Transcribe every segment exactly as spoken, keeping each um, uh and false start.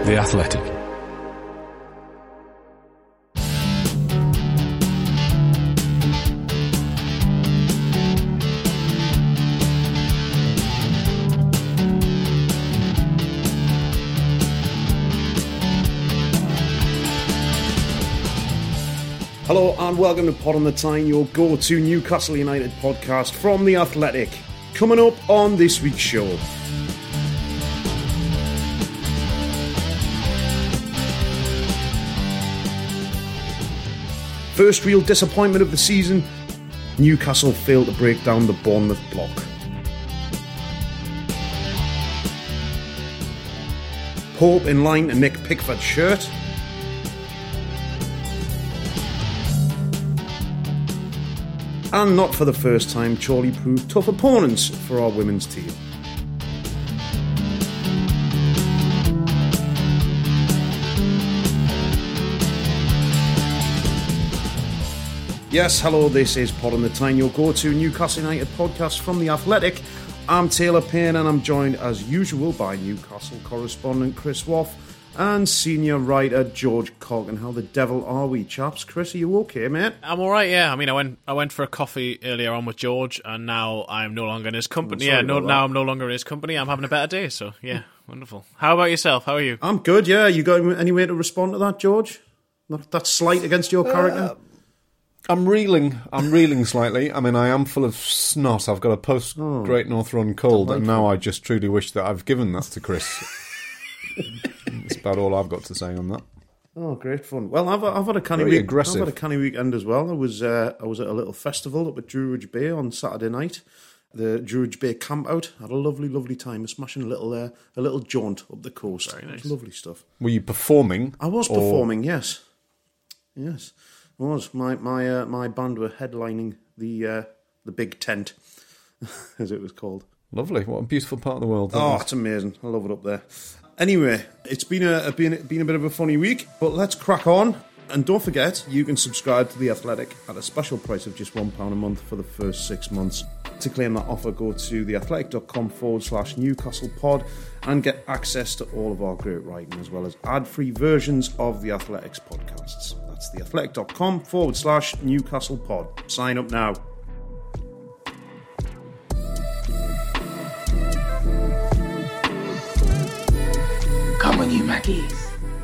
The Athletic. Hello and welcome to Pod on the Tyne, your go-to Newcastle United podcast from The Athletic. Coming up on this week's show. First real disappointment of the season, Newcastle failed to break down the Bournemouth block. Pope in line to nick Pickford's shirt. And not for the first time, Chorley proved tough opponents for our women's team. Yes, hello, this is Pod on the Tyne, your go-to Newcastle United podcast from The Athletic. I'm Taylor Payne and I'm joined as usual by Newcastle correspondent Chris Woff and senior writer George Caulkin. How the devil are we, chaps? Chris, are you okay, mate? I'm all right, yeah. I mean, I went I went for a coffee earlier on with George, and now I'm no longer in his company. Oh, yeah, no, now I'm no longer in his company. I'm having a better day, so yeah, wonderful. How about yourself? How are you? I'm good, yeah. You got any way to respond to that, George? That, that slight against your character? Uh, I'm reeling. I'm reeling slightly. I mean, I am full of snot. I've got a post oh, Great North Run cold, and now I just truly wish that I've given that to Chris. That's about all I've got to say on that. Oh, great fun! Well, I've I've had a canny Very week. aggressive. I've had a canny weekend as well. I was uh, I was at a little festival up at Druridge Bay on Saturday night. The Druridge Bay camp out. Had a lovely, lovely time. Smashing a little uh, a little jaunt up the coast. Very nice. Lovely stuff. Were you performing? I was or... performing. Yes, yes, I was. My my uh, my band were headlining the uh, the big tent, as it was called. Lovely. What a beautiful part of the world. Oh, is. It's amazing. I love it up there. Anyway, it's been a been, been a bit of a funny week, but let's crack on. And don't forget, you can subscribe to The Athletic at a special price of just one pound a month for the first six months. To claim that offer, go to theathletic.com forward slash Newcastle pod and get access to all of our great writing, as well as ad-free versions of The Athletic's podcasts. That's theathletic.com forward slash Newcastle pod. Sign up now. Come on, you Mackies.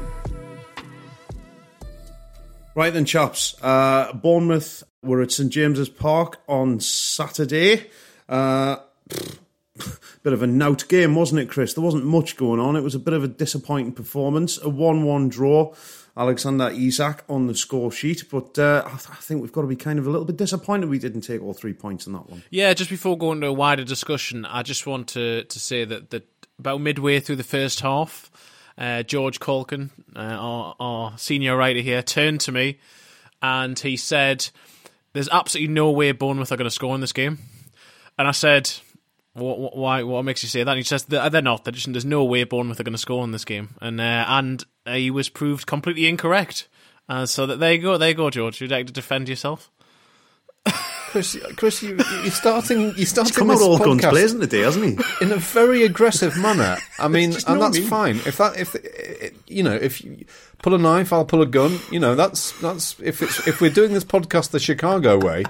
Right then, chaps. Uh, Bournemouth were at St James's Park on Saturday. Uh, bit of a knout game, wasn't it, Chris? There wasn't much going on. It was a bit of a disappointing performance. A one one draw. Alexander Isak on the score sheet. But uh, I, th- I think we've got to be kind of a little bit disappointed we didn't take all three points in that one. Yeah, just before going to a wider discussion, I just want to, to say that, that about midway through the first half, Uh, George Caulkin, uh, our, our senior writer here, turned to me and he said, "There's absolutely no way Bournemouth are going to score in this game." And I said, what, why, what makes you say that? And he says, they're not. They're just, there's no way Bournemouth are going to score in this game. And uh, and uh, he was proved completely incorrect. Uh, so that there you go, there you go, George. Would you like to defend yourself? Chris, Chris, you, you're starting. You're starting He's come this out all podcast guns blazing today, hasn't he? in a very aggressive manner. I mean, and that's me. fine. If that, if it, you know, if you pull a knife, I'll pull a gun. You know, that's that's if it's if we're doing this podcast the Chicago way,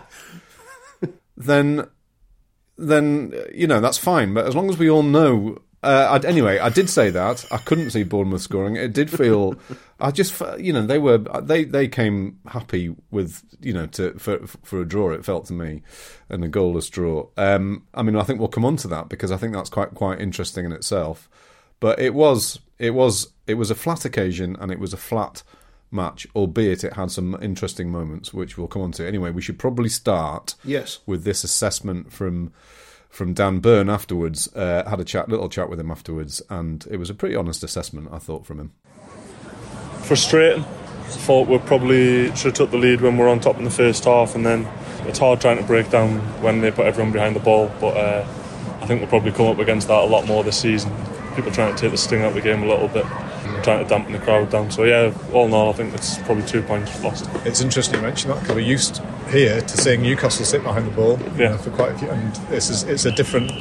then then you know that's fine. But as long as we all know. Uh, I'd, anyway, I did say that I couldn't see Bournemouth scoring. It did feel, I just, you know, they were they, they came happy with, you know, to for for a draw. It felt to me, and a goalless draw. Um, I mean, I think we'll come on to that because I think that's quite quite interesting in itself. But it was it was it was a flat occasion and it was a flat match, albeit it had some interesting moments, which we'll come on to. Anyway, we should probably start yes with this assessment from. From Dan Burn afterwards, uh, had a chat, little chat with him afterwards, and it was a pretty honest assessment, I thought, from him. Frustrating. Thought we probably should have took the lead when we were on top in the first half, and then it's hard trying to break down when they put everyone behind the ball. But uh, I think we'll probably come up against that a lot more this season. People trying to take the sting out of the game a little bit, trying to dampen the crowd down. So yeah, all in all, I think it's probably two points lost. It's interesting you mention that because we're used here to seeing Newcastle sit behind the ball, you yeah. know, for quite a few, and this is it's a different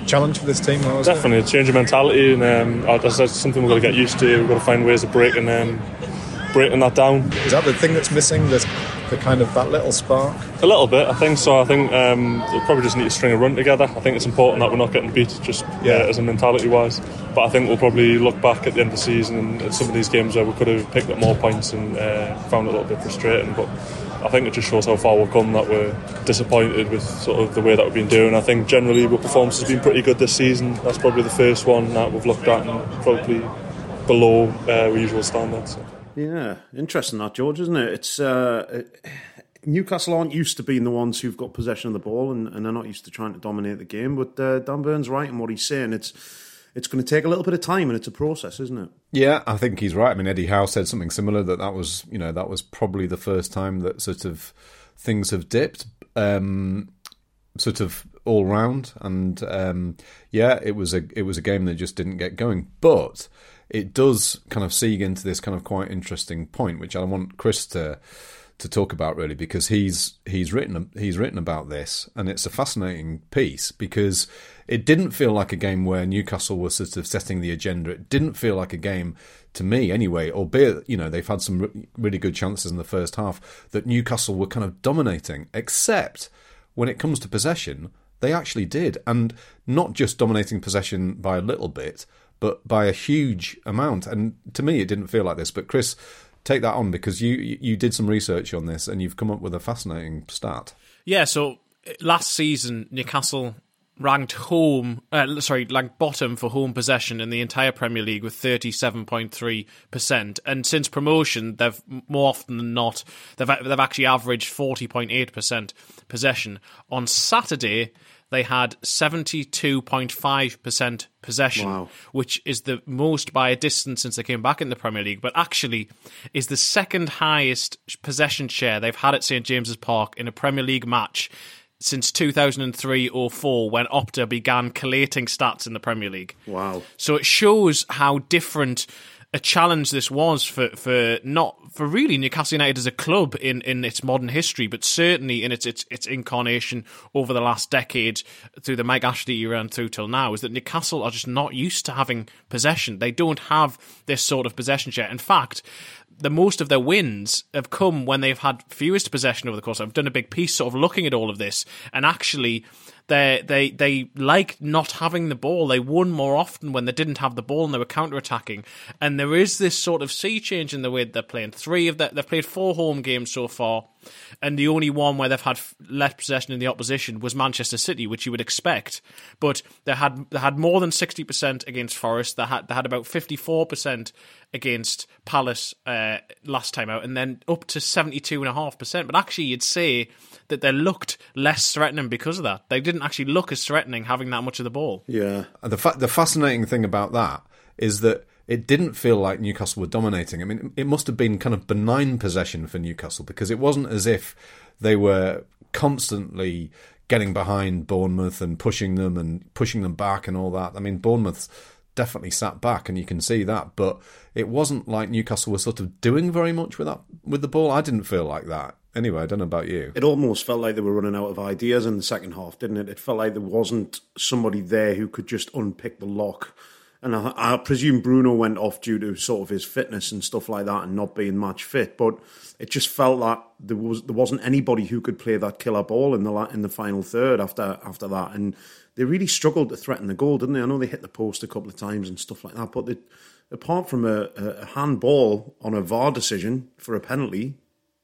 challenge for this team now, isn't Definitely, a change of mentality, and um, that's, that's something we've got to get used to. We've got to find ways of breaking um, breaking that down. it? Is that the thing that's missing? This, the kind of that little spark? A little bit, I think so. I think um, we probably just need to string a run together. I think it's important that we're not getting beat, just Yeah. uh, as a mentality-wise. But I think we'll probably look back at the end of the season and at some of these games where we could have picked up more points and uh, found it a little bit frustrating. But I think it just shows how far we've come, that we're disappointed with sort of the way that we've been doing. I think generally our performance has been pretty good this season. That's probably the first one that we've looked at and probably below uh, our usual standards. Yeah, interesting that, George, isn't it? It's uh, it, Newcastle aren't used to being the ones who've got possession of the ball, and, and they're not used to trying to dominate the game. But uh, Dan Burn's right in what he's saying. It's it's going to take a little bit of time, and it's a process, isn't it? Yeah, I think he's right. I mean, Eddie Howe said something similar, that that was, you know, that was probably the first time that sort of things have dipped, um, sort of all round. And um, yeah, it was a it was a game that just didn't get going. But it does kind of seeg into this kind of quite interesting point, which I want Chris to to talk about, really, because he's he's written he's written about this, and it's a fascinating piece because it didn't feel like a game where Newcastle was sort of setting the agenda. It didn't feel like a game, to me anyway, albeit, you know, they've had some re- really good chances in the first half, that Newcastle were kind of dominating, except when it comes to possession, they actually did, and not just dominating possession by a little bit, but by a huge amount. And to me, it didn't feel like this. But Chris, take that on, because you you did some research on this and you've come up with a fascinating stat. Yeah, so last season, Newcastle ranked home, uh, sorry, ranked bottom for home possession in the entire Premier League with thirty-seven point three percent. And since promotion, they've more often than not, they've they've actually averaged forty point eight percent possession. On Saturday, they had seventy-two point five percent possession, Wow. which is the most by a distance since they came back in the Premier League, but actually is the second highest possession share they've had at St James's Park in a Premier League match since two thousand three oh four, when Opta began collating stats in the Premier League. Wow. So it shows how different a challenge this was for, for not for really Newcastle United as a club in, in its modern history, but certainly in its, its its incarnation over the last decade through the Mike Ashley era and through till now, is that Newcastle are just not used to having possession. They don't have this sort of possession share. In fact, the most of their wins have come when they've had fewest possession over the course. I've done a big piece sort of looking at all of this, and actually they they they like not having the ball. They won more often when they didn't have the ball and they were counter-attacking. And there is this sort of sea change in the way they're playing. Three of the, they've played four home games so far, and the only one where they've had less possession in the opposition was Manchester City, which you would expect. But they had they had more than sixty percent against Forest. They had they had about fifty-four percent against Palace uh, last time out, and then up to seventy-two point five percent. But actually, you'd say that they looked less threatening because of that. They didn't actually look as threatening having that much of the ball. Yeah. And the fa- the fascinating thing about that is that it didn't feel like Newcastle were dominating. I mean, it must have been kind of benign possession for Newcastle, because it wasn't as if they were constantly getting behind Bournemouth and pushing them and pushing them back and all that. I mean, Bournemouth definitely sat back, and you can see that, but it wasn't like Newcastle was sort of doing very much with that with the ball. I didn't feel like that. Anyway, I don't know about you. It almost felt like they were running out of ideas in the second half, didn't it? It felt like there wasn't somebody there who could just unpick the lock. And I, I presume Bruno went off due to sort of his fitness and stuff like that and not being match fit. But it just felt like there was there wasn't anybody who could play that killer ball in the in the final third after after that. And they really struggled to threaten the goal, didn't they? I know they hit the post a couple of times and stuff like that, but they, apart from a, a handball on a V A R decision for a penalty,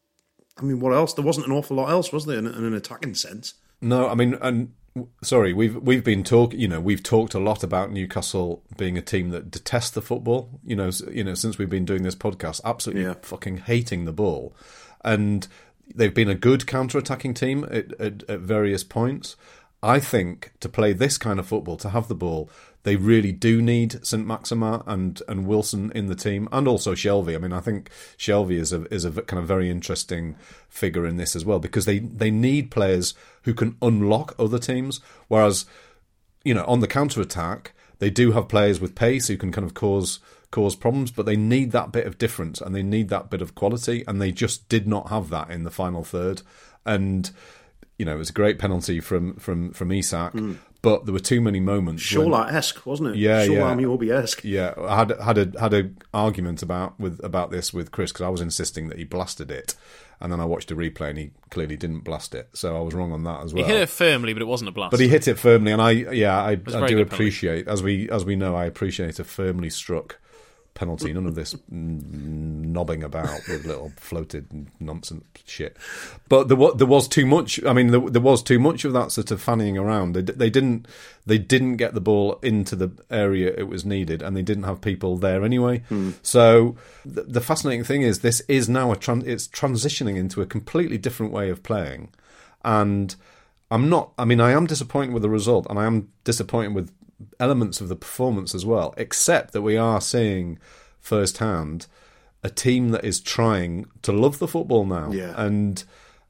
I mean, what else? There wasn't an awful lot else, was there, in, in an attacking sense? No, I mean, and sorry, we've we've been talking. You know, we've talked a lot about Newcastle being a team that detests the football. You know, you know, since we've been doing this podcast, absolutely Yeah. fucking hating the ball, and they've been a good counter-attacking team at, at, at various points. I think to play this kind of football, to have the ball, they really do need Saint Maximin and, and Wilson in the team, and also Shelvey. I mean, I think Shelvey is a is a kind of very interesting figure in this as well, because they, they need players who can unlock other teams. Whereas, you know, on the counter attack, they do have players with pace who can kind of cause cause problems, but they need that bit of difference and they need that bit of quality, and they just did not have that in the final third. And you know, it was a great penalty from from from Isak, mm. but there were too many moments. when- Shola-esque, wasn't it? Yeah, yeah. Shola Miobi-esque. Yeah, I had had a had a argument about with about this with Chris because I was insisting that he blasted it, and then I watched a replay and he clearly didn't blast it, so I was wrong on that as well. He hit it firmly, but it wasn't a blast. But he hit it firmly, and I yeah I, was a I very do good appreciate as we as we know I appreciate a firmly struck penalty. None of this mm, knobbing about with little floated nonsense shit. But there was there was too much. I mean, there, there was too much of that sort of fannying around. They, they didn't they didn't get the ball into the area it was needed, and they didn't have people there anyway. Hmm. So the, the fascinating thing is, this is now a tran- it's transitioning into a completely different way of playing, and I'm not. I mean, I am disappointed with the result, and I am disappointed with elements of the performance as well, except that we are seeing firsthand a team that is trying to love the football now. Yeah. And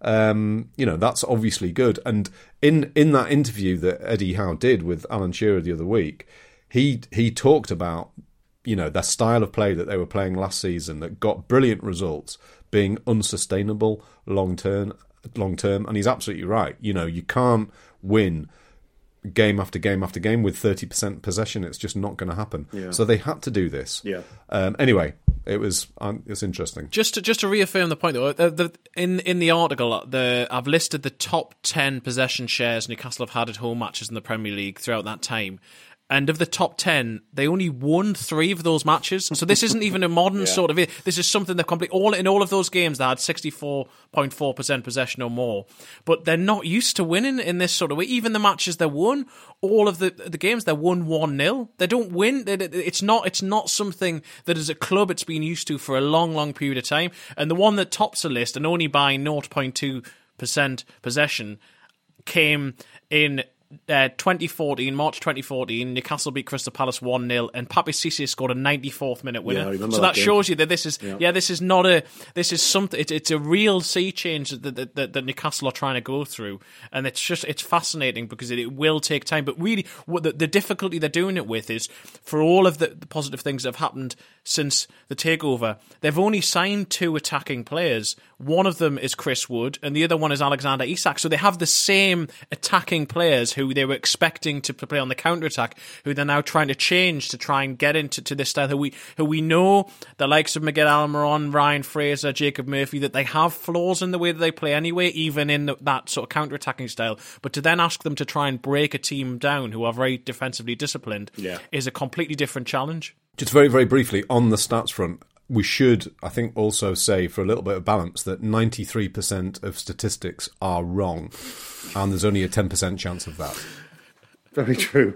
um, you know, that's obviously good. And in in that interview that Eddie Howe did with Alan Shearer the other week, he he talked about, you know, their style of play that they were playing last season that got brilliant results being unsustainable long term long term and he's absolutely right. You know, you can't win game after game after game with thirty percent possession. It's just not going to happen. Yeah. So they had to do this. Yeah. Um, anyway, it was um, it's interesting. Just to, just to reaffirm the point, though, the, the, in in the article, the I've listed the top ten possession shares Newcastle have had at home matches in the Premier League throughout that time. And of the top ten, they only won three of those matches. So this isn't even a modern yeah. sort of... This is something that complete... All in all of those games, they had sixty-four point four percent possession or more. But they're not used to winning in this sort of way. Even the matches they won, all of the the games, they won one nil. They don't win. It's not It's not something that as a club it's been used to for a long, long period of time. And the one that tops the list, and only by zero point two percent possession, came in... Uh, twenty fourteen, March twenty fourteen, Newcastle beat Crystal Palace one nil, and Papi Cisse scored a ninety-fourth minute winner. Yeah, I remember so that that game. shows you that this is, yeah. Yeah. yeah, this is not a, this is something. It, it's a real sea change that, that, that, that Newcastle are trying to go through, and it's just it's fascinating because it, it will take time. But really, what the, the difficulty they're doing it with is for all of the, the positive things that have happened since the takeover, they've only signed two attacking players. One of them is Chris Wood, and the other one is Alexander Isak. So they have the same attacking players who they were expecting to play on the counter-attack, who they're now trying to change to try and get into to this style, who we who we know, the likes of Miguel Almiron, Ryan Fraser, Jacob Murphy, that they have flaws in the way that they play anyway, even in the, that sort of counter-attacking style. But to then ask them to try and break a team down who are very defensively disciplined yeah. is a completely different challenge. Just very, very briefly, on the stats front, we should, I think, also say, for a little bit of balance, that ninety-three percent of statistics are wrong, and there's only a ten percent chance of that. Very true.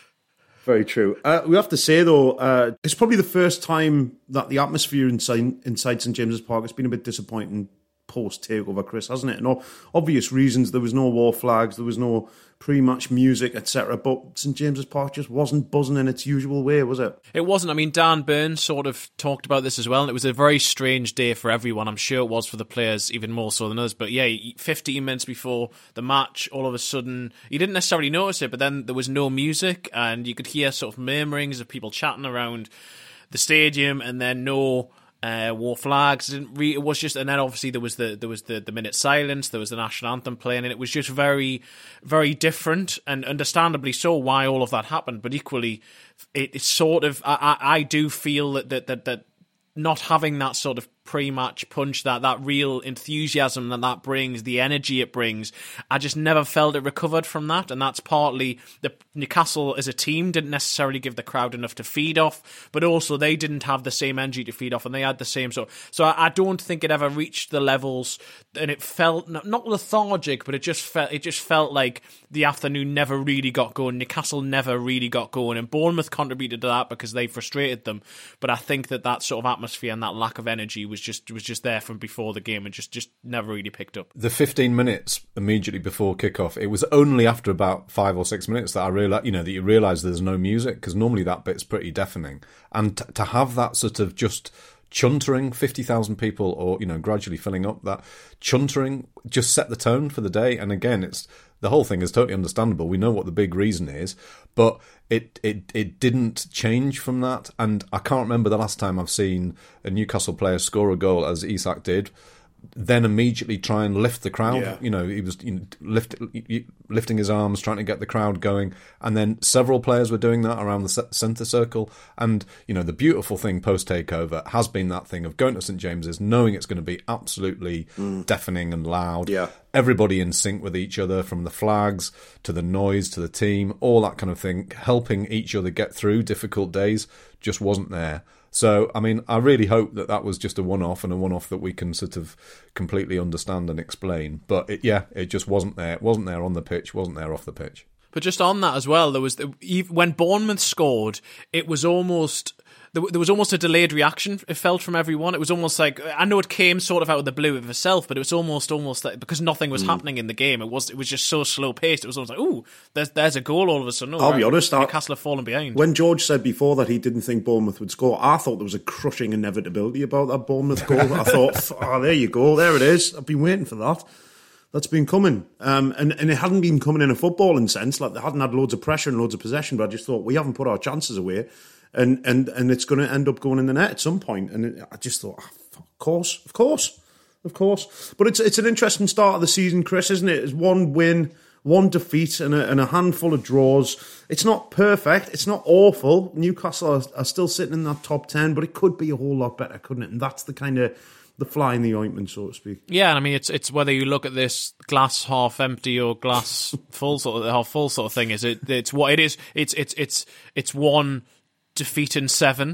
Very true. Uh, we have to say, though, uh, it's probably the first time that the atmosphere inside, inside St James's Park has been a bit disappointing post-takeover, Chris, hasn't it? And no obvious reasons. There was no war flags, there was no pre-match music, et cetera. But St James's Park just wasn't buzzing in its usual way, was it? It wasn't. I mean, Dan Burns sort of talked about this as well, and it was a very strange day for everyone. I'm sure it was for the players even more so than us. But yeah, fifteen minutes before the match, all of a sudden, you didn't necessarily notice it, but then there was no music, and you could hear sort of murmurings of people chatting around the stadium, and then no... Uh, war flags. It, didn't re- it was just, and then obviously there was the there was the, the minute silence. There was the national anthem playing, and it was just very, very different, and understandably so. Why all of that happened, but equally, it, it's sort of. I, I, I do feel that that that, that not having that sort of pre-match punch, that that real enthusiasm that that brings, the energy it brings, I just never felt it recovered from that, and that's partly the Newcastle as a team didn't necessarily give the crowd enough to feed off, but also they didn't have the same energy to feed off, and they had the same sort. So I, I don't think it ever reached the levels, and it felt not lethargic, but it just felt it just felt like the afternoon never really got going. Newcastle never really got going, and Bournemouth contributed to that because they frustrated them. But I think that that sort of atmosphere and that lack of energy was just was just there from before the game and just, just never really picked up. The fifteen minutes immediately before kickoff, it was only after about five or six minutes that I realized, you know, that you realise there's no music, because normally that bit's pretty deafening, and t- to have that sort of just chuntering, fifty thousand people, or you know, gradually filling up, that chuntering just set the tone for the day. And again, it's the whole thing is totally understandable. We know what the big reason is, but it, it it didn't change from that. And I can't remember the last time I've seen a Newcastle player score a goal as Isak did, then immediately try and lift the crowd. Yeah. You know, he was you know, lift, lifting his arms, trying to get the crowd going. And then several players were doing that around the centre circle. And, you know, the beautiful thing post-takeover has been that thing of going to St James's, knowing it's going to be absolutely mm. deafening and loud. Yeah. Everybody in sync with each other, from the flags to the noise to the team, all that kind of thing, helping each other get through difficult days just wasn't there. So, I mean, I really hope that that was just a one-off and a one-off that we can sort of completely understand and explain. But, it, yeah, it just wasn't there. It wasn't there on the pitch, wasn't there off the pitch. But just on that as well, there was the, when Bournemouth scored, it was almost... There was almost a delayed reaction, it felt, from everyone. It was almost like, I know it came sort of out of the blue of itself, but it was almost almost like, because nothing was mm. happening in the game, it was it was just so slow paced. It was almost like, ooh, there's there's a goal all of a sudden. Oh, I'll be honest, Newcastle have fallen behind. When George said before that he didn't think Bournemouth would score, I thought there was a crushing inevitability about that Bournemouth goal. I thought, oh, there you go, there it is. I've been waiting for that. That's been coming. Um, and, and it hadn't been coming in a footballing sense. Like, they hadn't had loads of pressure and loads of possession, but I just thought, we haven't put our chances away. And, and and it's going to end up going in the net at some point. And it, I just thought, oh, of course, of course, of course. But it's it's an interesting start of the season, Chris, isn't it? It's one win, one defeat, and a, and a handful of draws. It's not perfect. It's not awful. Newcastle are, are still sitting in that top ten, but it could be a whole lot better, couldn't it? And that's the kind of the fly in the ointment, so to speak. Yeah, I mean, it's it's whether you look at this glass half empty or glass full sort of half full sort of thing. Is it? It's what it is. It's it's it's it's one defeat in seven,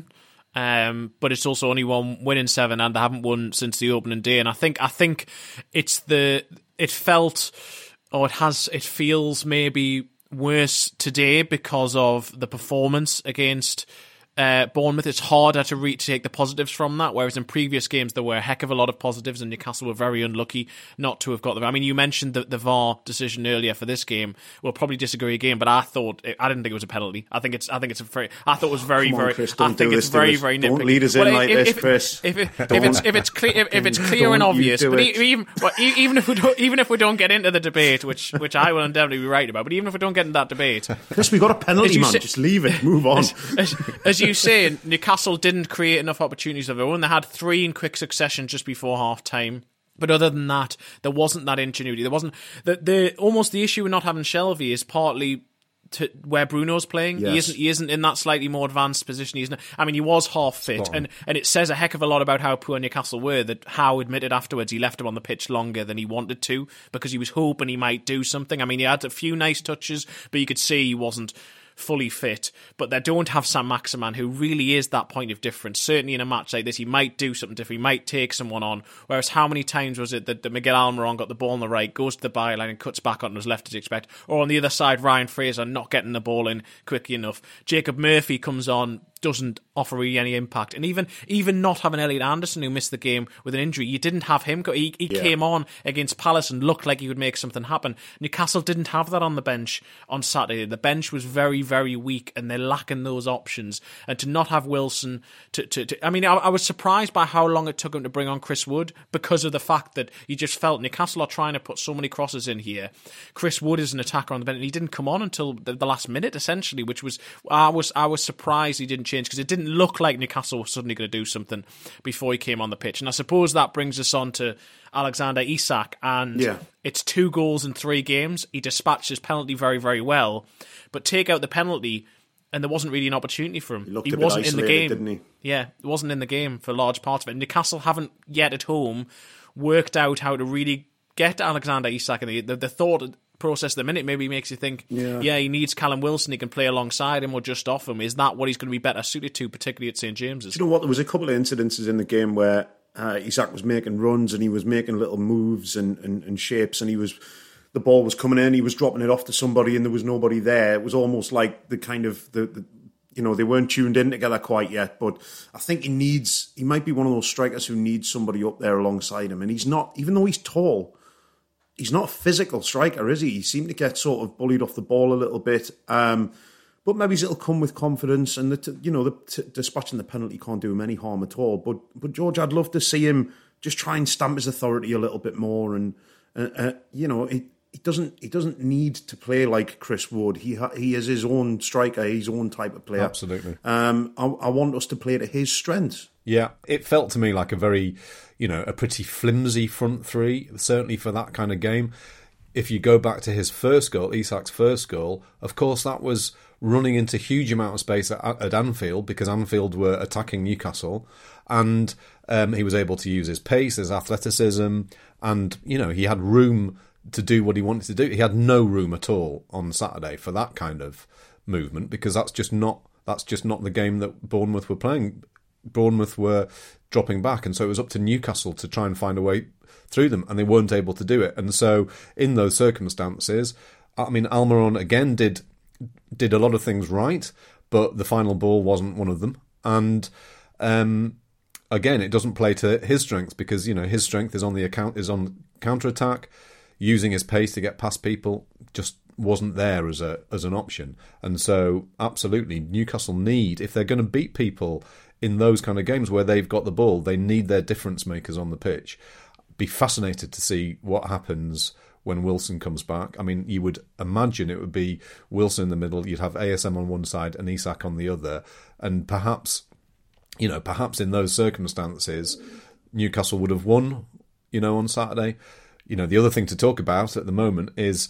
um, but it's also only one win in seven, and they haven't won since the opening day. And I think I think it's the it felt or it has it feels maybe worse today because of the performance against Uh, Bournemouth. It's harder to, re- to take the positives from that, whereas in previous games there were a heck of a lot of positives, and Newcastle were very unlucky not to have got them. I mean, you mentioned the, the V A R decision earlier for this game. We'll probably disagree again, but I thought it, I didn't think it was a penalty. I think it's I think it's a very I thought it was very Come on, very Chris, I think it's very very nitpicky. Don't lead us in well, like if, this, if, Chris. If, if, if, if it's if it's clear if, if it's clear and obvious, but e- even well, e- even if we don't even if we don't get into the debate, which which I will undoubtedly be right about, but even if we don't get into that debate, Chris, we got a penalty, man. Say, just leave it. Move on. As, as, as you say, Newcastle didn't create enough opportunities of their own. They had three in quick succession just before half time. But other than that, there wasn't that ingenuity. There wasn't the the almost the issue with not having Shelvey is partly to where Bruno's playing. Yes. He isn't he isn't in that slightly more advanced position. He's not, I mean, he was half fit, and, and it says a heck of a lot about how poor Newcastle were that Howe admitted afterwards he left him on the pitch longer than he wanted to because he was hoping he might do something. I mean, he had a few nice touches, but you could see he wasn't fully fit. But they don't have Sam Maximan, who really is that point of difference. Certainly in a match like this, he might do something different. He might take someone on. Whereas how many times was it that, that Miguel Almiron got the ball on the right, goes to the byline and cuts back on his left as you expect? Or on the other side, Ryan Fraser not getting the ball in quickly enough. Jacob Murphy comes on, doesn't offer really any impact. And even even not having Elliot Anderson, who missed the game with an injury, you didn't have him. He, he yeah. came on against Palace and looked like he would make something happen. Newcastle didn't have that on the bench on Saturday. The bench was very, very weak, and they're lacking those options. And to not have Wilson, to, to, to I mean, I, I was surprised by how long it took him to bring on Chris Wood, because of the fact that you just felt Newcastle are trying to put so many crosses in here. Chris Wood is an attacker on the bench, and he didn't come on until the, the last minute, essentially, which was I was I was surprised he didn't change, because it didn't look like Newcastle was suddenly going to do something before he came on the pitch. And I suppose that brings us on to Alexander Isak, and yeah. it's two goals in three games. He dispatched his penalty very, very well, but take out the penalty and there wasn't really an opportunity for him. He, he wasn't in the game, didn't he? Yeah, he wasn't in the game for large parts of it. Newcastle haven't yet at home worked out how to really get Alexander Isak, and the, the, the thought process at the minute maybe makes you think, yeah. yeah, he needs Callum Wilson, he can play alongside him or just off him. Is that what he's going to be better suited to, particularly at St James's? Do you know what? There was a couple of incidences in the game where uh, Isak was making runs and he was making little moves and, and, and shapes, and he was the ball was coming in, he was dropping it off to somebody and there was nobody there. It was almost like the kind of the, the you know, they weren't tuned in together quite yet, but I think he needs, he might be one of those strikers who needs somebody up there alongside him, and he's not, even though he's tall, he's not a physical striker, is he? He seemed to get sort of bullied off the ball a little bit. Um, but maybe it'll come with confidence, and the, you know, the, t- dispatching the penalty can't do him any harm at all. But but George, I'd love to see him just try and stamp his authority a little bit more. And uh, uh, you know, it, he doesn't he doesn't need to play like Chris Wood. He ha- he is his own striker, his own type of player. Absolutely. Um, I, I want us to play to his strengths. Yeah, it felt to me like a very, you know, a pretty flimsy front three, certainly for that kind of game. If you go back to his first goal, Isak's first goal, of course that was running into huge amount of space at, at Anfield because Anfield were attacking Newcastle, and um, he was able to use his pace, his athleticism, and, you know, he had room to do what he wanted to do. He had no room at all on Saturday for that kind of movement because that's just not that's just not the game that Bournemouth were playing. Bournemouth were dropping back, and so it was up to Newcastle to try and find a way through them, and they weren't able to do it. And so in those circumstances, I mean, Almiron again did did a lot of things right, but the final ball wasn't one of them. And um, again, it doesn't play to his strengths because, you know, his strength is on the account is on counter attack. Using his pace to get past people just wasn't there as a as an option. And so, absolutely, Newcastle need, if they're going to beat people in those kind of games where they've got the ball, they need their difference makers on the pitch. Be fascinated to see what happens when Wilson comes back. I mean, you would imagine it would be Wilson in the middle, you'd have A S M on one side and Isak on the other, and perhaps, you know, perhaps in those circumstances, Newcastle would have won, you know, on Saturday. You know, the other thing to talk about at the moment is,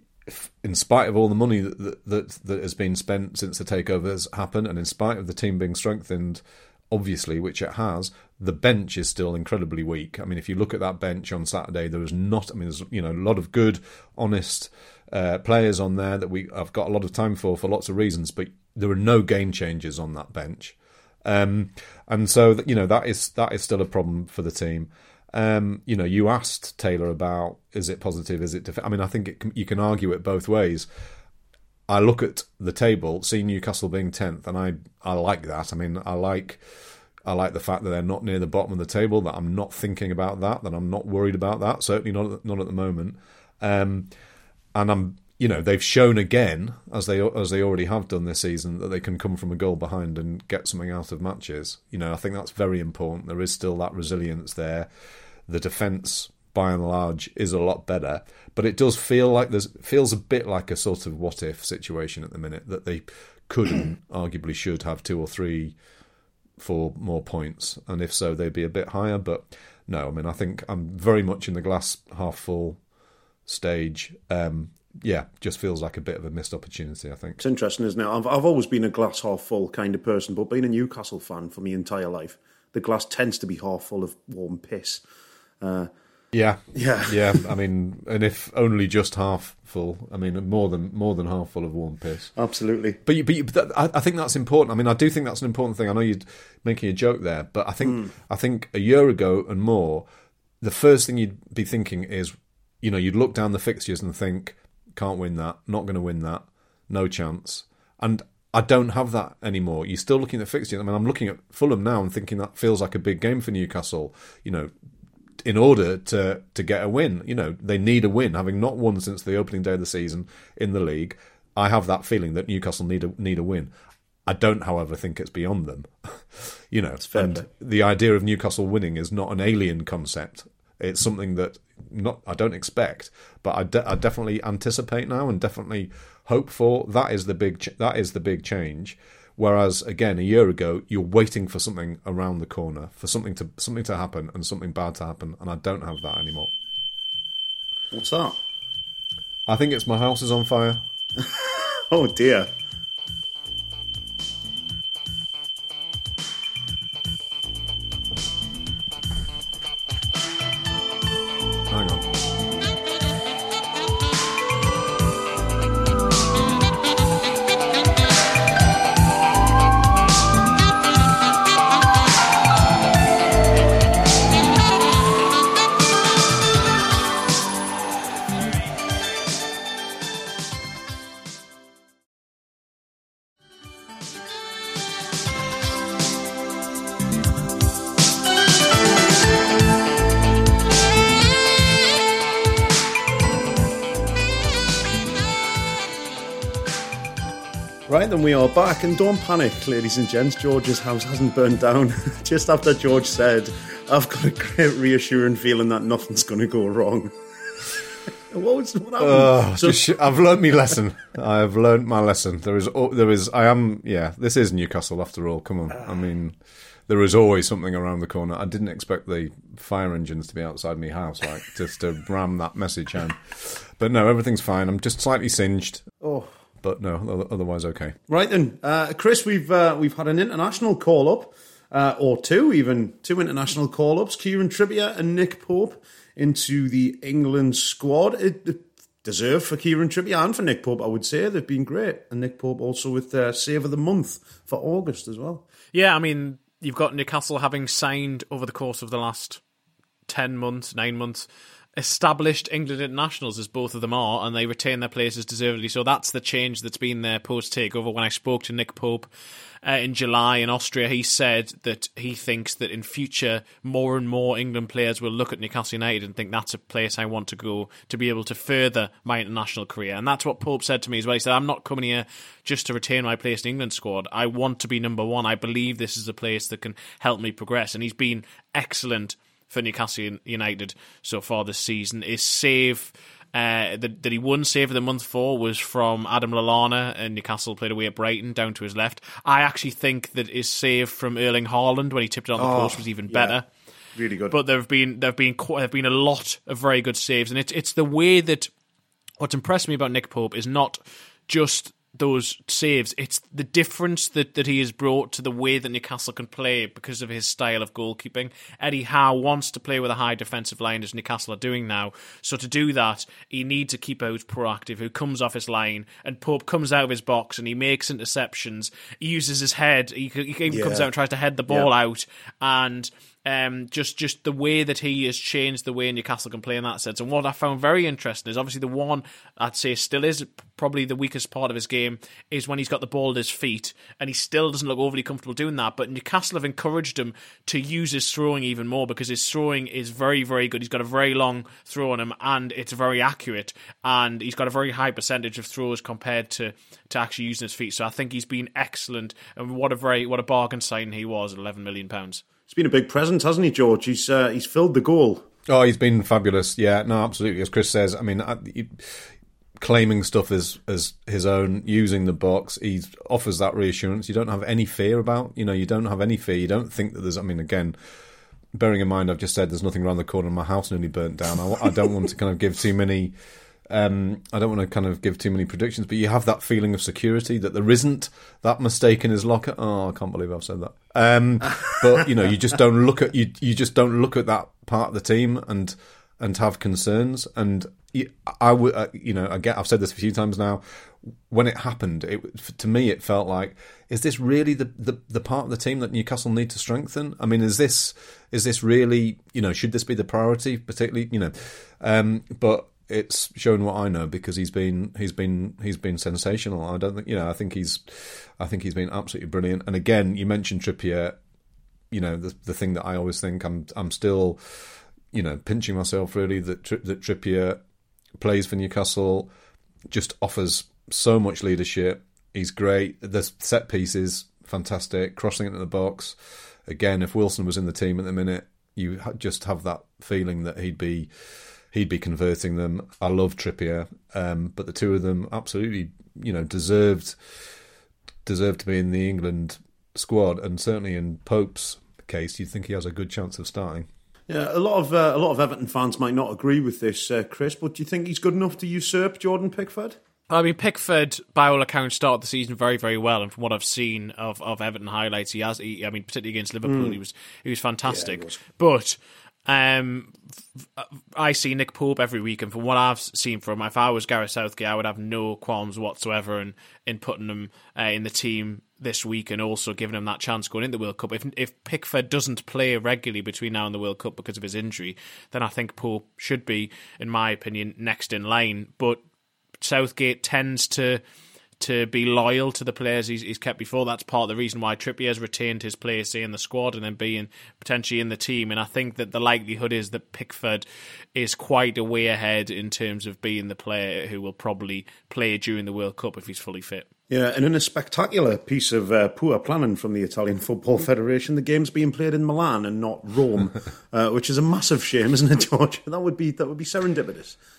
in spite of all the money that that, that has been spent since the takeover has happened, and in spite of the team being strengthened, obviously, which it has, the bench is still incredibly weak. I mean, if you look at that bench on Saturday, there was not. I mean, there's, you know, a lot of good, honest uh, players on there that we I've got a lot of time for for lots of reasons, but there are no game changers on that bench, um, and so you know that is that is still a problem for the team. Um, you know, you asked Taylor about, is it positive, is it... Def- I mean, I think it can, you can argue it both ways. I look at the table, see Newcastle being tenth, and I, I like that. I mean, I like I like the fact that they're not near the bottom of the table, that I'm not thinking about that, that I'm not worried about that, certainly not, not at the moment. Um, and I'm, you know, they've shown again, as they as they already have done this season, that they can come from a goal behind and get something out of matches. You know, I think that's very important. There is still that resilience there. The defence, by and large, is a lot better, but it does feel like there's feels a bit like a sort of what if situation at the minute, that they could and arguably should have two or three, four more points, and if so, they'd be a bit higher. But no, I mean, I think I'm very much in the glass half full stage. Um, yeah, just feels like a bit of a missed opportunity, I think. It's interesting, isn't it? I've I've always been a glass half full kind of person, but being a Newcastle fan for my entire life, the glass tends to be half full of warm piss. Uh, yeah, yeah, yeah. I mean, and if only just half full, I mean, more than more than half full of warm piss. Absolutely. But you, but, you, but that, I, I think that's important. I mean, I do think that's an important thing. I know you're making a joke there, but I think mm. I think a year ago and more, the first thing you'd be thinking is, you know, you'd look down the fixtures and think, can't win that, not going to win that, no chance. And I don't have that anymore. You're still looking at fixtures. I mean, I'm looking at Fulham now and thinking that feels like a big game for Newcastle. You know, in order to, to get a win. You know, they need a win, having not won since the opening day of the season in the league. I have that feeling that Newcastle need a need a win. I don't, however, think it's beyond them. you know, and fair. The idea of Newcastle winning is not an alien concept. It's something that not I don't expect, but I, de- I definitely anticipate now and definitely hope for. That is the big ch- that is the big change. Whereas, again, a year ago, you're waiting for something around the corner, for something to something to happen and something bad to happen, and I don't have that anymore. What's that? I think it's my house is on fire. Oh, dear. Hang on. Right, then we are back, and don't panic, ladies and gents. George's house hasn't burned down. Just after George said, I've got a great reassuring feeling that nothing's going to go wrong. What was what happened? Oh, so, just sh- I've learnt my lesson. I have learnt my lesson. There is, oh, there is. I am. Yeah, this is Newcastle after all. Come on. I mean, there is always something around the corner. I didn't expect the fire engines to be outside my house, like just to ram that message home. But no, everything's fine. I'm just slightly singed. oh. But no, otherwise okay. Right then, uh, Chris, we've uh, we've had an international call up, uh, or two, even two international call ups. Kieran Trippier and Nick Pope into the England squad. It, it deserved for Kieran Trippier and for Nick Pope, I would say. They've been great, and Nick Pope also with uh, save of the month for August as well. Yeah, I mean, you've got Newcastle having signed over the course of the last ten months, nine months. Established England internationals, as both of them are, and they retain their places deservedly. So that's the change that's been there post-takeover. When I spoke to Nick Pope uh, in July in Austria, he said that he thinks that in future more and more England players will look at Newcastle United and think that's a place I want to go to be able to further my international career. And that's what Pope said to me as well. He said, I'm not coming here just to retain my place in the England squad. I want to be number one. I believe this is a place that can help me progress. And he's been excellent for Newcastle United so far this season. His save uh, that, that he won save of the month for was from Adam Lallana, and Newcastle played away at Brighton down to his left. I actually think that his save from Erling Haaland when he tipped it on the Oh, post was even yeah. better. Really good. But there have been there have been quite, there have been a lot of very good saves, and it's it's the way that what's impressed me about Nick Pope is not just those saves, it's the difference that, that he has brought to the way that Newcastle can play because of his style of goalkeeping. Eddie Howe wants to play with a high defensive line, as Newcastle are doing now. So to do that, he needs a keeper who's proactive, who comes off his line, and Pope comes out of his box and he makes interceptions. He uses his head. He, he even Yeah. comes out and tries to head the ball Yeah. out, and Um, just just the way that he has changed the way Newcastle can play in that sense. And what I found very interesting is obviously the one I'd say still is probably the weakest part of his game is when he's got the ball at his feet, and he still doesn't look overly comfortable doing that. But Newcastle have encouraged him to use his throwing even more, because his throwing is very, very good. He's got a very long throw on him, and it's very accurate, and he's got a very high percentage of throws compared to, to actually using his feet. So I think he's been excellent, and what a very what a bargain signing he was at eleven million pounds. It's been a big present, hasn't he, George? He's uh, he's filled the goal. Oh, he's been fabulous. Yeah, no, absolutely. As Chris says, I mean, I, he, claiming stuff as as his own, using the box, he offers that reassurance. You don't have any fear about, you know, you don't have any fear. You don't think that there's, I mean, again, bearing in mind I've just said there's nothing around the corner, my house nearly burnt down. I, I don't want to kind of give too many... Um, I don't want to kind of give too many predictions, but you have that feeling of security that there isn't that mistake in his locker. Oh, I can't believe I've said that. Um, but you know, you just don't look at you. You just don't look at that part of the team and and have concerns. And I would, uh, you know, again, I've said this a few times now. When it happened, it to me it felt like, is this really the, the, the part of the team that Newcastle need to strengthen? I mean, is this is this really, you know, should this be the priority, particularly, you know, um, but. It's shown what I know, because he's been he's been he's been sensational. I don't think you know. I think he's I think he's been absolutely brilliant. And again, you mentioned Trippier. You know, the the thing that I always think I'm I'm still, you know, pinching myself really that that Trippier plays for Newcastle, just offers so much leadership. He's great. The set pieces fantastic. Crossing into the box. Again, if Wilson was in the team at the minute, you just have that feeling that he'd be. He'd be converting them. I love Trippier, um, but the two of them absolutely, you know, deserved deserved to be in the England squad, and certainly in Pope's case, you'd think he has a good chance of starting. Yeah, a lot of uh, a lot of Everton fans might not agree with this, uh, Chris. But do you think he's good enough to usurp Jordan Pickford? I mean, Pickford, by all accounts, started the season very, very well, and from what I've seen of, of Everton highlights, he has. He, I mean, particularly against Liverpool, mm. he was he was fantastic. Yeah, was. But. Um, I see Nick Pope every week, and from what I've seen from him, if I was Gareth Southgate, I would have no qualms whatsoever in, in putting him uh, in the team this week, and also giving him that chance going into the World Cup. If if Pickford doesn't play regularly between now and the World Cup because of his injury, then I think Pope should be, in my opinion, next in line. But Southgate tends to to be loyal to the players he's, he's kept before. That's part of the reason why Trippier has retained his place, say, in the squad and then being potentially in the team. And I think that the likelihood is that Pickford is quite a way ahead in terms of being the player who will probably play during the World Cup if he's fully fit. Yeah, and in a spectacular piece of uh, poor planning from the Italian Football Federation, the game's being played in Milan and not Rome, uh, which is a massive shame, isn't it, George? That would be that would be serendipitous.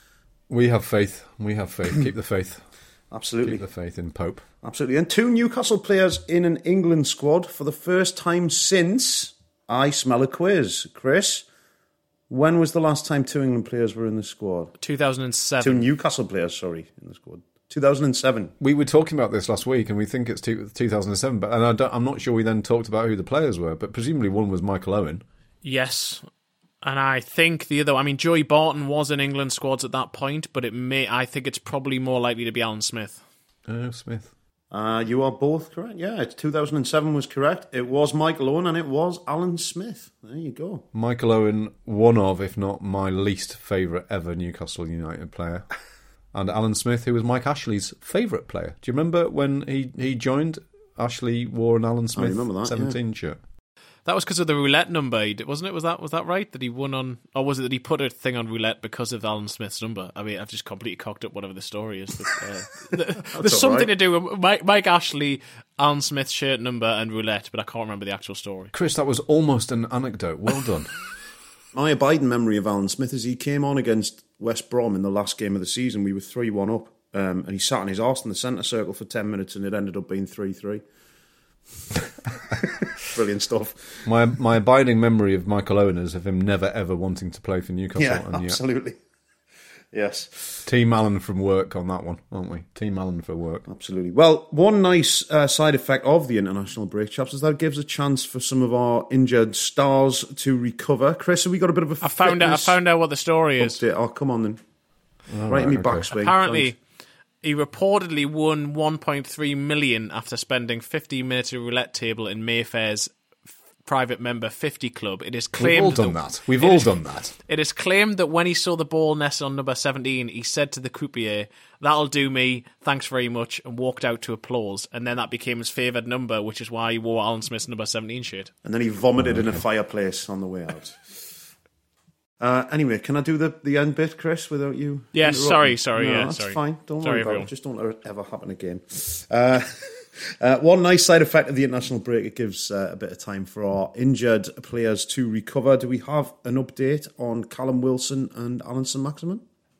We have faith. We have faith. Keep the faith. Absolutely. Keep the faith in Pope. Absolutely. And two Newcastle players in an England squad for the first time since I smell a quiz. Chris, when was the last time two England players were in the squad? two thousand Two seven. Newcastle players, sorry, in the squad. two thousand seven. We were talking about this last week, and we think it's two, two thousand seven. But and I don't, I'm not sure we then talked about who the players were. But presumably one was Michael Owen. Yes. And I think the other, I mean, Joey Barton was in England squads at that point, but it may, I think it's probably more likely to be Alan Smith. Oh, Smith. Uh, you are both correct. Yeah, it's two thousand seven was correct. It was Michael Owen and it was Alan Smith. There you go. Michael Owen, one of, if not my least favourite ever Newcastle United player. And Alan Smith, who was Mike Ashley's favourite player. Do you remember when he, he joined? Ashley wore an Alan Smith remember that, seventeen yeah. shirt. That was because of the roulette number, wasn't it? Was that was that right? That he won on, or was it that he put a thing on roulette because of Alan Smith's number? I mean, I've just completely cocked up whatever the story is. But, uh, there's something right. to do with Mike, Mike Ashley, Alan Smith's shirt number, and roulette, but I can't remember the actual story. Chris, that was almost an anecdote. Well done. My abiding memory of Alan Smith is he came on against West Brom in the last game of the season. We were three one up, um, and he sat on his arse in the centre circle for ten minutes, and it ended up being three three. Brilliant stuff. My my abiding memory of Michael Owen is of him never ever wanting to play for Newcastle. Yeah, and absolutely. Yes. Team Allen from work on that one, aren't we? Team Allen for work. Absolutely. Well, one nice uh, side effect of the international break, chaps, is that it gives a chance for some of our injured stars to recover. Chris, have we got a bit of a I found out. I found out what the story is. update? Oh, come on then. All right in me okay. backswing. Apparently, Thanks. he reportedly won one point three million after spending fifteen minutes at a roulette table in Mayfair's private member fifty club. It is We've claimed all done that, that. We've it all is- done that. It is claimed that when he saw the ball nested on number seventeen, he said to the croupier, "That'll do me, thanks very much," and walked out to applause. And then that became his favoured number, which is why he wore Alan Smith's number seventeen shirt. And then he vomited in a fireplace on the way out. Uh, anyway, can I do the, the end bit, Chris, without you? Yes, interrupting? sorry, sorry, No, yeah, that's sorry. fine. Don't Sorry, worry about everyone. it. Just don't let it ever happen again. Uh, uh, one nice side effect of the international break, it gives uh, a bit of time for our injured players to recover. Do we have an update on Callum Wilson and Alan Saint-Maximin?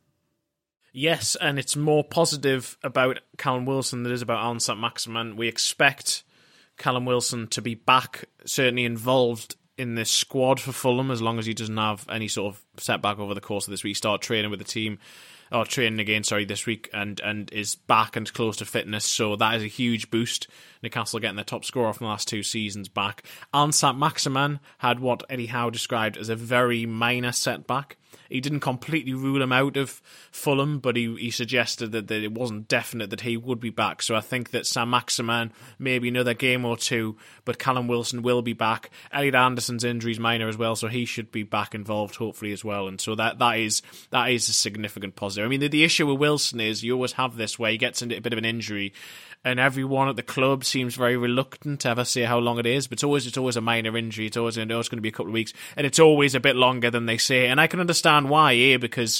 Yes, and it's more positive about Callum Wilson than it is about Alan Saint-Maximin. We expect Callum Wilson to be back, certainly involved in this squad for Fulham, as long as he doesn't have any sort of setback over the course of this week. Start training with the team, or training again, sorry, this week, and, and is back and close to fitness. So that is a huge boost. Newcastle getting their top scorer from the last two seasons back. Alan Saint-Maximin had what Eddie Howe described as a very minor setback. He didn't completely rule him out of Fulham, but he, he suggested that, that it wasn't definite that he would be back. So I think that Saint-Maximin, maybe another game or two, but Callum Wilson will be back. Elliot Anderson's injury is minor as well, so he should be back involved hopefully as well. And so that that is that is a significant positive. I mean, the, the issue with Wilson is you always have this where he gets into a bit of an injury, and everyone at the club seems very reluctant to ever say how long it is. But it's always it's always a minor injury. It's always, it's going to be a couple of weeks, and it's always a bit longer than they say. And I can understand why. A, because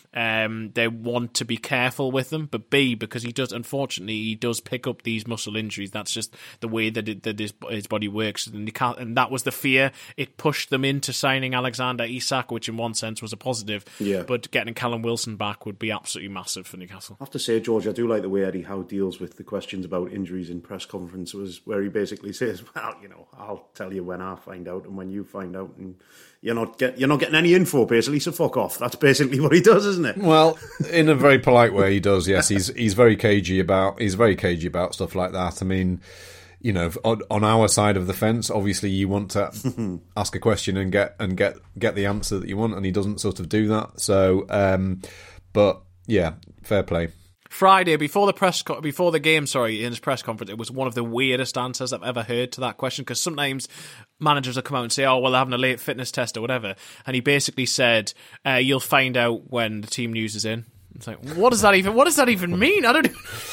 um, they want to be careful with them, but B, because he does, unfortunately, he does pick up these muscle injuries. That's just the way that, it, that his, his body works, and, he can't, and that was the fear. It pushed them into signing Alexander Isak, which in one sense was a positive. Yeah. But getting Callum Wilson back would be absolutely massive for Newcastle. I have to say, George, I do like the way Eddie Howe deals with the questions about injuries in press conferences, where he basically says, well, you know, I'll tell you when I find out and when you find out, and you're not get you're not getting any info, basically, so fuck off. That's basically what he does, isn't it? Well, in a very polite way, he does. Yes, he's he's very cagey about he's very cagey about stuff like that. I mean, you know, on, on our side of the fence, obviously, you want to ask a question and get and get get the answer that you want, and he doesn't sort of do that. So, um, but yeah, fair play. Friday before the press co- before the game, sorry, in his press conference, it was one of the weirdest answers I've ever heard to that question, because sometimes managers will come out and say, "Oh, well, they're having a late fitness test or whatever," and he basically said, uh, "You'll find out when the team news is in." It's like, what does that even? What does that even mean? I don't.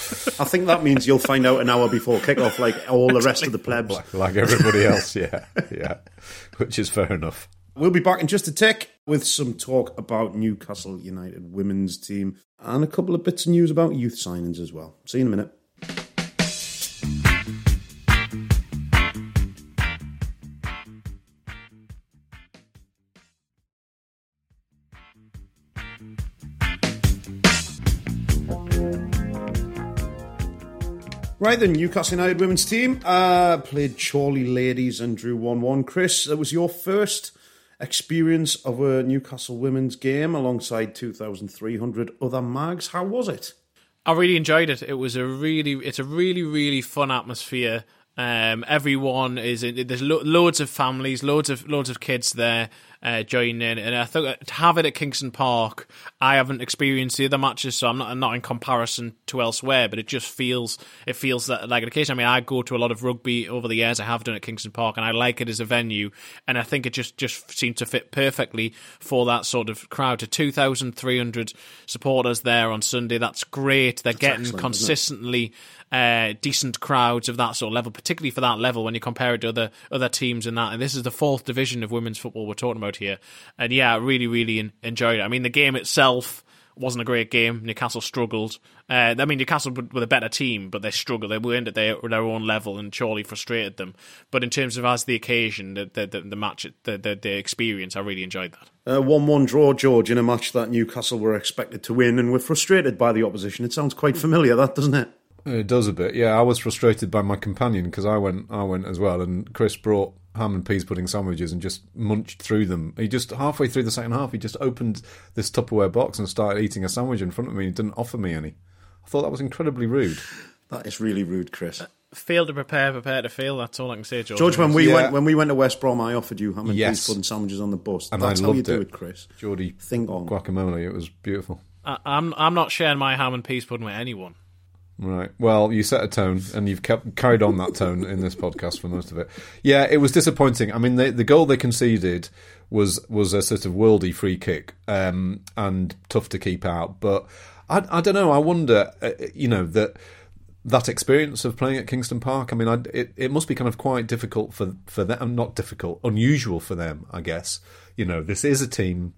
I think that means you'll find out an hour before kickoff, like all the rest of the plebs. Like, like everybody else, yeah, yeah, which is fair enough. We'll be back in just a tick with some talk about Newcastle United women's team and a couple of bits of news about youth signings as well. See you in a minute. Right then, Newcastle United women's team uh, played Chorley ladies and drew one one. Chris, that was your first experience of a Newcastle women's game alongside two thousand three hundred other mags. How was it? I really enjoyed it. It was a really, it's a really, really fun atmosphere. Um, everyone is in, there's lo- loads of families, loads of loads of kids there uh, joining in, and I think to have it at Kingston Park, I haven't experienced the other matches, so I'm not not in comparison to elsewhere. But it just feels it feels that like an occasion. I mean, I go to a lot of rugby over the years. I have done at Kingston Park, and I like it as a venue, and I think it just just seemed to fit perfectly for that sort of crowd. To two thousand three hundred supporters there on Sunday, that's great. They're That's getting consistently. Uh, decent crowds of that sort of level, particularly for that level when you compare it to other other teams in that. And this is the fourth division of women's football we're talking about here. And yeah, I really, really in, enjoyed it. I mean, the game itself wasn't a great game. Newcastle struggled. Uh, I mean, Newcastle were a better team, but they struggled. They weren't at their, their own level, and Chorley frustrated them. But in terms of as the occasion, the the, the, the match, the, the the experience, I really enjoyed that. A one one draw, George, in a match that Newcastle were expected to win and were frustrated by the opposition. It sounds quite familiar, that, doesn't it? It does a bit, yeah. I was frustrated by my companion because I went, I went as well, and Chris brought ham and peas pudding sandwiches and just munched through them. He just halfway through the second half, he just opened this Tupperware box and started eating a sandwich in front of me. He didn't offer me any. I thought that was incredibly rude. That is really rude, Chris. Fail to prepare, prepare to fail. That's all I can say, George. George, when we Yeah. went when we went to West Brom, I offered you ham and Yes. peas pudding sandwiches on the bus. And That's I how loved you do it. it, Chris. Geordie Think on. guacamole, it was beautiful. I, I'm I'm not sharing my ham and peas pudding with anyone. Right. Well, you set a tone, and you've kept carried on that tone in this podcast for most of it. Yeah, it was disappointing. I mean, the, the goal they conceded was was a sort of worldy free kick, um, and tough to keep out. But I, I don't know. I wonder, uh, you know, that that experience of playing at Kingston Park. I mean, I, it it must be kind of quite difficult for for them. Not difficult, unusual for them, I guess. You know, this is a team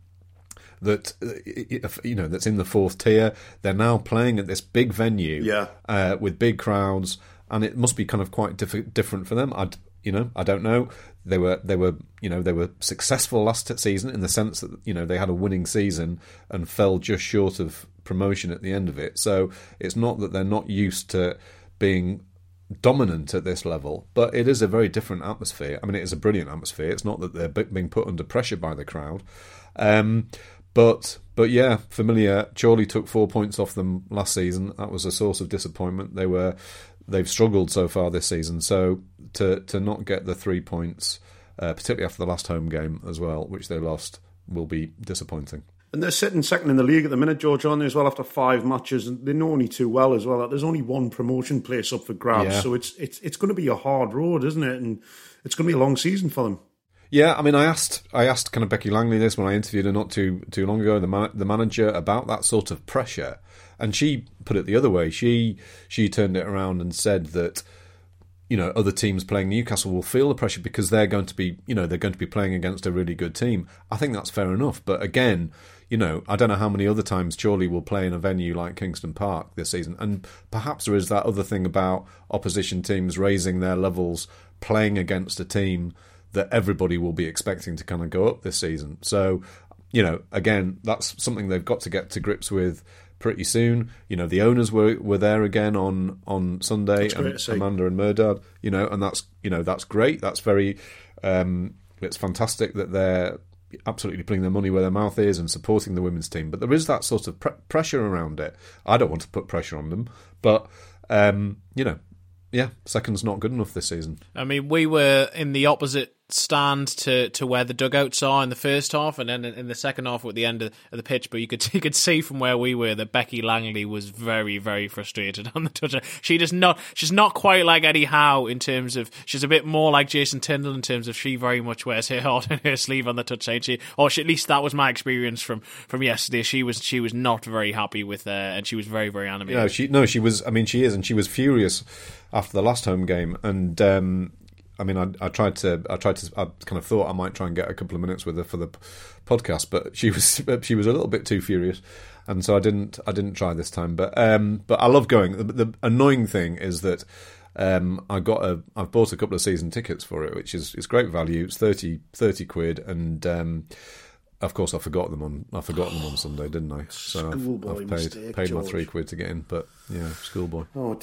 that, you know, that's in the fourth tier. They're now playing at this big venue, Yeah. uh, with big crowds, and it must be kind of quite diff- different for them. I, you know, I don't know. They were, they were, you know, they were successful last season in the sense that, you know, they had a winning season and fell just short of promotion at the end of it. So it's not that they're not used to being dominant at this level, but it is a very different atmosphere. I mean, it is a brilliant atmosphere. It's not that they're being put under pressure by the crowd. Um, But but yeah, familiar. Chorley took four points off them last season. That was a source of disappointment. They were they've struggled so far this season. So to to not get the three points, uh, particularly after the last home game as well, which they lost, will be disappointing. And they're sitting second in the league at the minute, George, aren't they, as well, after five matches. And they know only too well as well that there's only one promotion place up for grabs. Yeah. So it's it's it's going to be a hard road, isn't it? And it's going to be a long season for them. Yeah, I mean, I asked I asked kind of Becky Langley this when I interviewed her not too too long ago, the man, the manager, about that sort of pressure, and she put it the other way. She she turned it around and said that, you know, other teams playing Newcastle will feel the pressure because they're going to be, you know, they're going to be playing against a really good team. I think that's fair enough, but again, you know, I don't know how many other times Chorley will play in a venue like Kingston Park this season, and perhaps there is that other thing about opposition teams raising their levels, playing against a team that everybody will be expecting to kind of go up this season. So, you know, again, that's something they've got to get to grips with pretty soon. You know, the owners were were there again on on Sunday, and Amanda and Murdad, you know, and that's, you know, that's great. That's very, um, it's fantastic that they're absolutely putting their money where their mouth is and supporting the women's team. But there is that sort of pre- pressure around it. I don't want to put pressure on them, but, um, you know, yeah, second's not good enough this season. I mean, we were in the opposite stand to, to where the dugouts are in the first half, and then in the second half at the end of, of the pitch. But you could you could see from where we were that Becky Langley was very very frustrated on the touch. She does not she's not quite like Eddie Howe in terms of, she's a bit more like Jason Tyndall in terms of she very much wears her heart on her sleeve on the touchline. She, or she, at least that was my experience from, from yesterday. She was she was not very happy with, uh, and she was very very animated. No, she no she was. I mean, she is, and she was furious after the last home game, and. Um, I mean, I, I tried to. I tried to. I kind of thought I might try and get a couple of minutes with her for the podcast, but she was she was a little bit too furious, and so I didn't. I didn't try this time. But um, but I love going. The, the annoying thing is that um, I got a. I've bought a couple of season tickets for it, which is is great value. It's thirty, thirty quid, and um, of course I forgot them on. I forgot them on Sunday, didn't I? So I've, I've paid mistake, paid my George. three quid to get in. But yeah, schoolboy. Oh dear.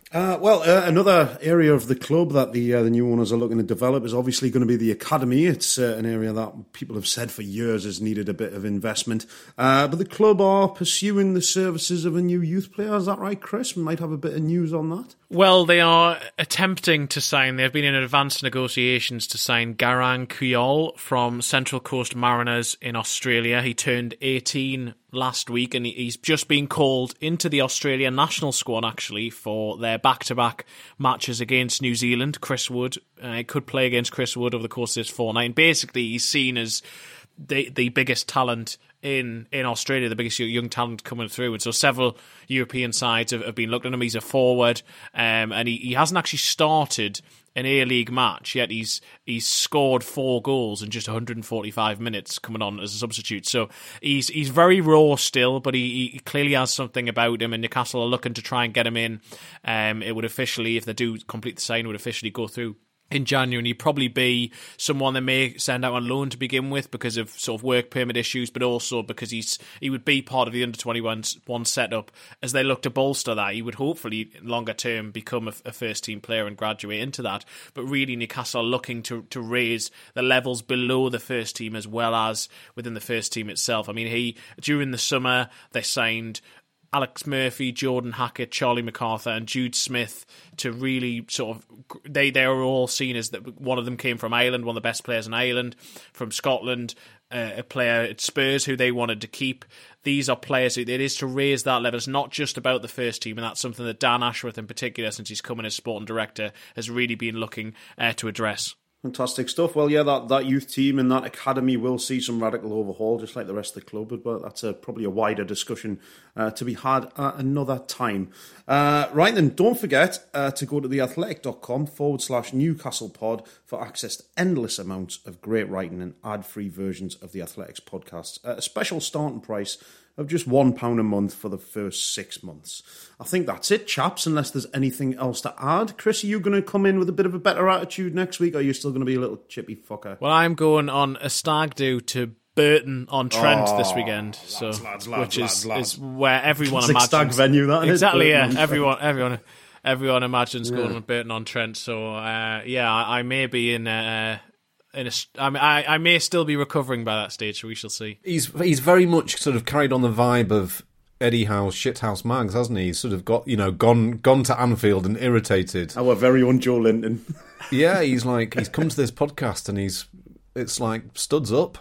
Uh, well, uh, another area of the club that the uh, the new owners are looking to develop is obviously going to be the academy. It's uh, an area that people have said for years has needed a bit of investment. Uh, but the club are pursuing the services of a new youth player. Is that right, Chris? We might have a bit of news on that. Well, they are attempting to sign, they've been in advanced negotiations to sign Garang Kuyol from Central Coast Mariners in Australia. He turned eighteen last week and he's just been called into the Australian national squad, actually, for their back-to-back matches against New Zealand. Chris Wood uh, could play against Chris Wood over the course of this fortnight. And basically, he's seen as the the biggest talent in in Australia, the biggest young talent coming through. And so several European sides have, have been looking at him. He's a forward, um, and he, he hasn't actually started an A-League match, yet he's he's scored four goals in just one hundred forty-five minutes coming on as a substitute. So he's he's very raw still, but he, he clearly has something about him, and Newcastle are looking to try and get him in. Um, it would officially, if they do complete the sign, would officially go through in January, and he'd probably be someone they may send out on loan to begin with because of sort of work permit issues, but also because he's he would be part of the under twenty-one one setup as they look to bolster that. He would hopefully, longer term, become a, a first-team player and graduate into that. But really, Newcastle are looking to, to raise the levels below the first team as well as within the first team itself. I mean, he during the summer, they signed Alex Murphy, Jordan Hackett, Charlie MacArthur and Jude Smith to really sort of, they, they are all seen as that. One of them came from Ireland, one of the best players in Ireland, from Scotland, uh, a player at Spurs who they wanted to keep. These are players who, it is to raise that level. It's not just about the first team, and that's something that Dan Ashworth in particular, since he's come in as sporting director, has really been looking uh, to address. Fantastic stuff. Well, yeah, that, that youth team and that academy will see some radical overhaul, just like the rest of the club, but that's a, probably a wider discussion uh, to be had at another time. Uh, right then, don't forget uh, to go to theathletic.com forward slash Newcastle pod for access to endless amounts of great writing and ad-free versions of the Athletics podcasts at a special starting price of just one pound a month for the first six months. I think that's it, chaps, unless there's anything else to add. Chris, are you going to come in with a bit of a better attitude next week, or are you still going to be a little chippy fucker? Well, I'm going on a stag do to Burton-on-Trent oh, this weekend, so lads, lads, lads, which is, lads, lads. is where everyone Classic imagines... stag venue, that is. Exactly, yeah. Burton-on-Trent. Everyone, everyone, everyone imagines yeah. going on Burton-on-Trent, so uh, yeah, I, I may be in... Uh, In a, I, mean, I, I may still be recovering by that stage, so we shall see. He's he's very much sort of carried on the vibe of Eddie Howe's Shithouse Mags, hasn't he? He's sort of got, you know, gone gone to Anfield and irritated. Our very own Joe Linton. Yeah, he's like, he's come to this podcast and he's, it's like, studs up.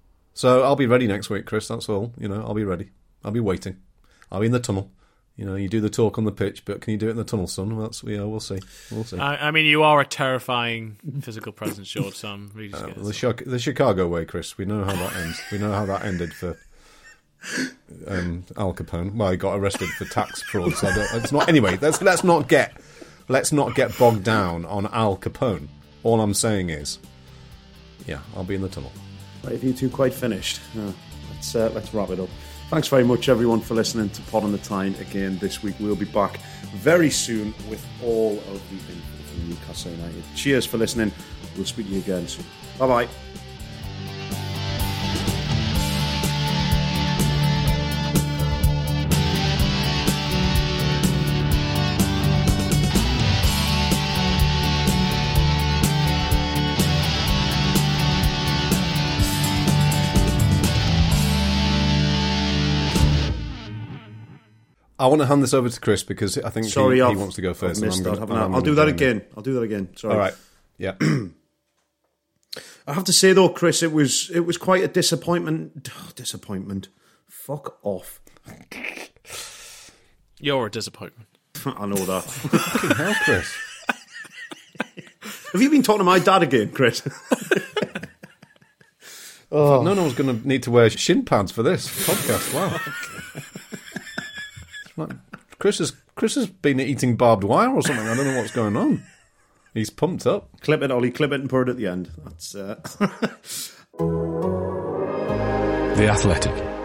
So I'll be ready next week, Chris, that's all. You know, I'll be ready. I'll be waiting. I'll be in the tunnel. You know, you do the talk on the pitch, but can you do it in the tunnel, son? Well, that's, yeah, we'll see. We'll see. I, I mean, you are a terrifying physical presence, George, so I'm really scared. Uh, the, Chi- the Chicago way, Chris. We know how that ends. We know how that ended for um, Al Capone. Well, he got arrested for tax fraud. So I don't, it's not anyway. Let's let's not get let's not get bogged down on Al Capone. All I'm saying is, yeah, I'll be in the tunnel. Right, if you two quite finished, uh, let's uh, let's wrap it up. Thanks very much, everyone, for listening to Pod on the Tyne again this week. We'll be back very soon with all of the info from Newcastle United. Cheers for listening. We'll speak to you again soon. Bye-bye. I want to hand this over to Chris because I think Sorry, he, I've, he wants to go first. I've missed and I'm that, gonna, haven't I? I'll do that again. I'll do that again. Sorry. All right. Yeah. I have to say though, Chris, it was it was quite a disappointment. Oh, disappointment. Fuck off. You're a disappointment. I know that. Fucking hell, Chris. Have you been talking to my dad again, Chris? Oh. No one's going to need to wear shin pads for this podcast. Wow. Chris has Chris has been eating barbed wire or something. I don't know what's going on. He's pumped up. Clip it, Ollie. Clip it and put it at the end. That's uh... The Athletic.